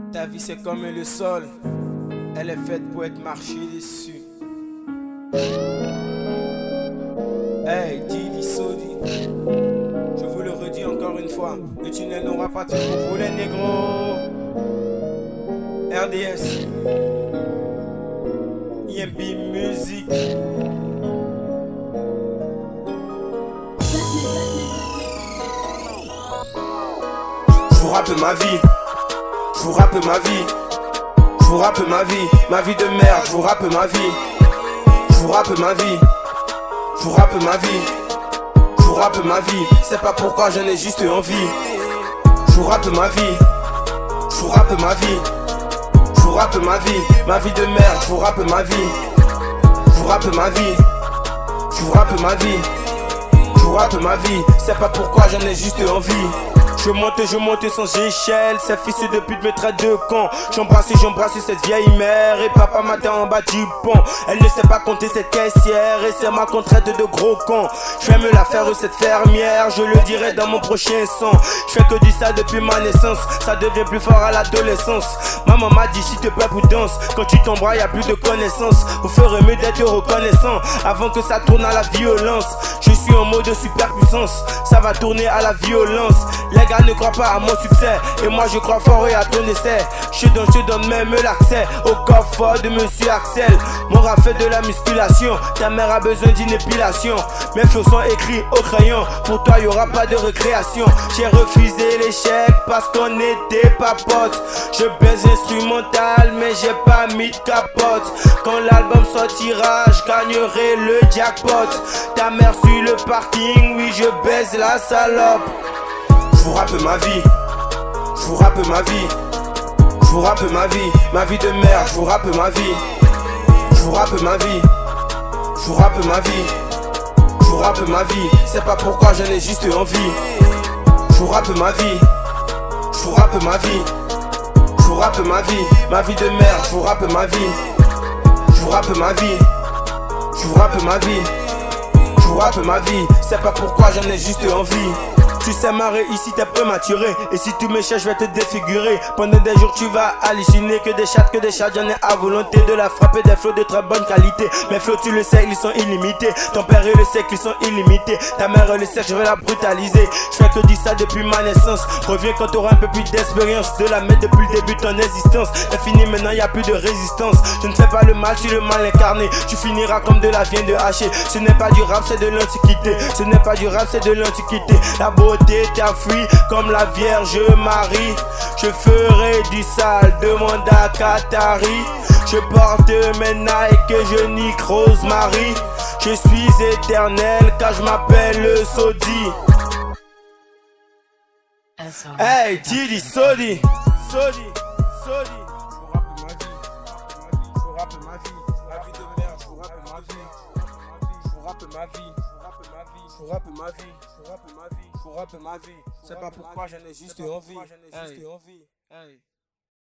Ta vie c'est comme le sol, elle est faite pour être marchée dessus. Hey, Didi Sodi, je vous le redis encore une fois, le tunnel n'aura pas de fin pour vous les négros. RDS, IMB Music. Je vous rappe ma vie, je vous rappe ma vie, je vous rappe ma vie de merde, je vous rappe ma vie, je vous rappe ma vie, je vous rappe ma vie, je vous rappe ma vie, c'est pas pourquoi j'en ai juste envie. Je vous rappe ma vie, je vous rappe ma vie, je vous rappe ma vie de merde, je vous rappe ma vie, je vous rappe ma vie, je vous rappe ma vie, je vous rappe ma vie, c'est pas pourquoi j'en ai juste envie. Je monte sans échelle, ces fils de pute me traitent de con. J'embrasse cette vieille mère et papa m'attend en bas du pont. Elle ne sait pas compter cette caissière et c'est ma qu'on traite de gros con. Je vais me la faire cette fermière, je le dirai dans mon prochain son. Je fais que du ça depuis ma naissance, ça devient plus fort à l'adolescence. Maman m'a dit s'il te plaît pour danse, quand tu tomberas y'a plus de connaissances. Vous ferez mieux d'être reconnaissant avant que ça tourne à la violence. Je suis en mode superpuissance, ça va tourner à la violence. Les gars ne croient pas à mon succès et moi je crois fort et à ton essai. Je donne même l'accès au coffre de monsieur Axel. Mon rap fait de la musculation, ta mère a besoin d'une épilation. Mes flots sont écrits au crayon, pour toi y'aura pas de récréation. J'ai refusé l'échec parce qu'on n'était pas potes. Je baise instrumental mais j'ai pas mis de capote. Quand l'album sortira je gagnerai le jackpot. Ta mère sur le parking, oui je baise la salope. Je vous rappe ma vie, je vous rappe ma vie, je vous rappe ma vie de merde, je vous rappe ma vie, je vous rappe ma vie, je vous rappe ma vie, je vous rappe ma vie, c'est pas pourquoi j'en ai juste envie. Je vous rappe ma vie, je vous rappe ma vie, je vous rappe ma vie de merde, je vous rappe ma vie, je vous rappe ma vie, je vous rappe ma vie, je vous rappe ma vie, c'est pas pourquoi j'en ai juste envie. Tu sais ma réussite est prématurée et si tu me cherches je vais te défigurer. Pendant des jours tu vas halluciner que des chats j'en ai à volonté. De la frapper des flots de très bonne qualité. Mes flots tu le sais ils sont illimités. Ton père il le sait qu'ils sont illimités. Ta mère elle le sait que je vais la brutaliser. Je fais que dire ça depuis ma naissance. Reviens quand t'auras un peu plus d'expérience. De la mettre depuis le début de ton existence. C'est fini maintenant y a plus de résistance. Je ne fais pas le mal, je suis le mal incarné. Tu finiras comme de la viande de hacher. Ce n'est pas du rap c'est de l'antiquité. Ce n'est pas du rap c'est de l'antiquité. La beauté t'a fui comme la Vierge Marie. Je ferai du sale, demande à Qatari. Je porte mes Nike, je nique Rosemary. Je suis éternel car je m'appelle Sodi. Hey Didi Sodi, Sodi, Sodi. Je vous rappe ma vie, je vous rappe ma vie, ma vie de merde, je vous rappe ma vie, je vous rappe ma vie, je vous rappe ma vie, je vous rappe ma vie, je vous rappe ma vie, je vous rappe ma vie. C'est pas pourquoi j'en ai juste envie. Hey.